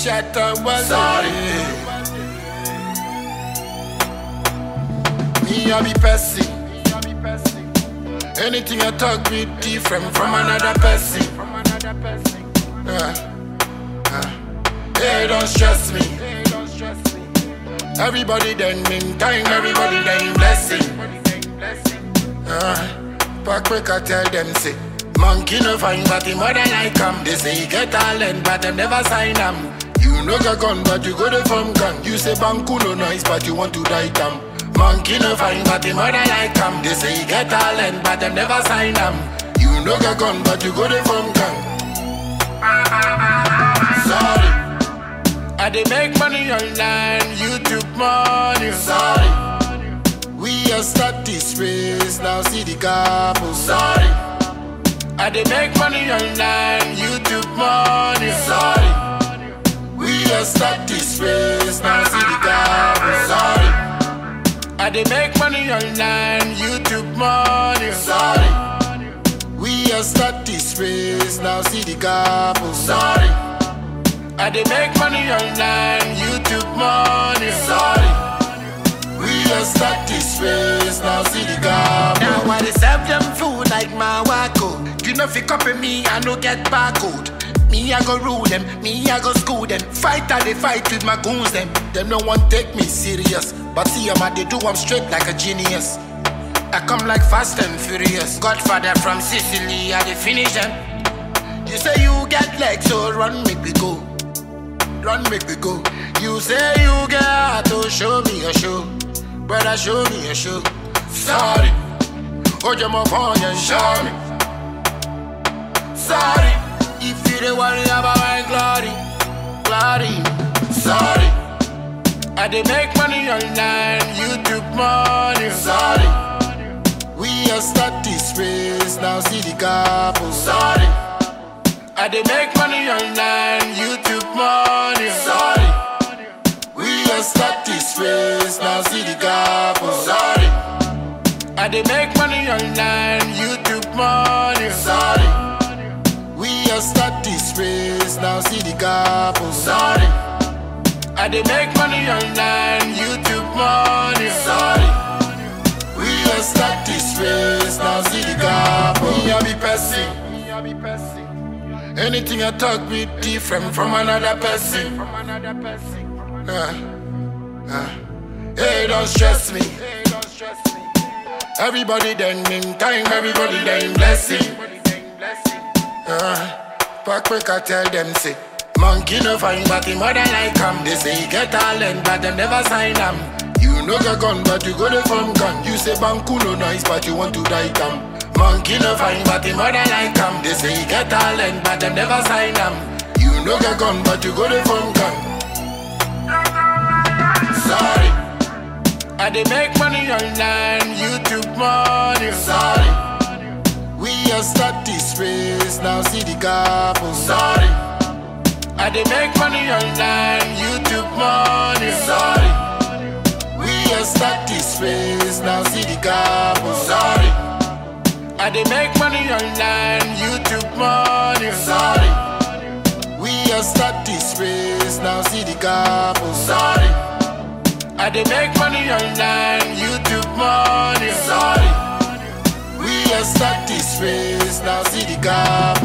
Shut up, well, Sorry. Me, I be person. Anything I talk be different from another person. Hey, don't stress me. Everybody then mean time, everybody then blessing. Back quick I tell them say, monkey no fine but him mother like him. They say he get talent but them never sign him. You no got gun but you go the from gun. You say banku no nice but you want to die tam. Monkey no fine but him mother like him. They say he get talent but them never sign him. You no got gun but you go the from gun. Sorry, I dey make money online, YouTube money. Sorry, we are start this race, now see the couple. sorry, I dey make money online, YouTube money. sorry, We are start this race, now see the couple. sorry, I dey make money online, YouTube money. sorry, We are start this race, now see the couple. sorry, I dey make money online, YouTube money. sorry, We are start this race, now see the couple. Now I dey serve them food like my wacko. You know if you copy me, I no get barcode. Me I go rule them, me I go school them. Fight I dey fight with my goons them. Them no one take me serious, but see them I dey do I'm straight like a genius. I come like fast and furious. Godfather from Sicily, I dey finish them. You say you get legs, so run make we go. Run make we go. You say you get heart, to show me a show. Brother, show me a show. Sorry, oh you my phone and show me. Sorry, if you don't worry about my glory, glory. sorry, I dey make money online, YouTube money. sorry, We are start this race, now see the couple. sorry, I dey make money online, YouTube money. sorry, We are start this race, now see the couple. sorry, I dey make money online, YouTube money. sorry, We are start this race, now see the couple. sorry, I dey make money online, YouTube money. sorry, We are start this race, now see the couple. Me I be person. Anything I talk be different from another person. Hey, don't stress me. Everybody then mean time, everybody then blessing. Back quick I tell them say, monkey no fine but him mother like him. They say he get talent but them never sign him. You no got gun but you go the from gun. You say banku no nice but you want to die tam. Monkey no fine but him mother like him. They say he get talent but them never sign him. You no got gun but you go the from gun. sorry, I dey make money online, YouTube money. sorry, We are start this race, now see the couple. sorry, I dey make money online, YouTube money. sorry, We are start this race, now see the couple. sorry, I dey make money online, YouTube money. sorry, We are start this race, now see the couple. sorry, I dey make money online, YouTube money. sorry, We are start this race, now see the couple.